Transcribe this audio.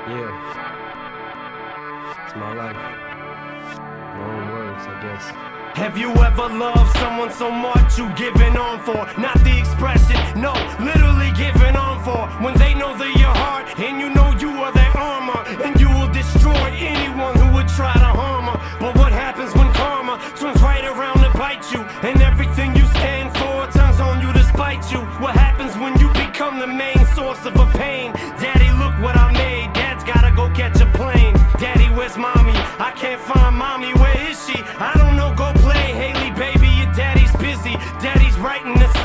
Yeah, it's my life. My own words, I guess. Have you ever loved someone so much you giving on for? Not the expression, no, literally giving on for. When they know they're your heart and you know you are their armor, and you will destroy anyone who would try to harm her. But what happens when karma turns right around to bite you, and everything you stand for turns on you to spite you? What happens when you become the main source of a pain? Daddy, look what I made. Dad's gotta go catch a plane. Daddy, where's mommy? I can't find mommy. Where is she? I don't know. Go play, Haley, baby. Your daddy's busy. Daddy's writing the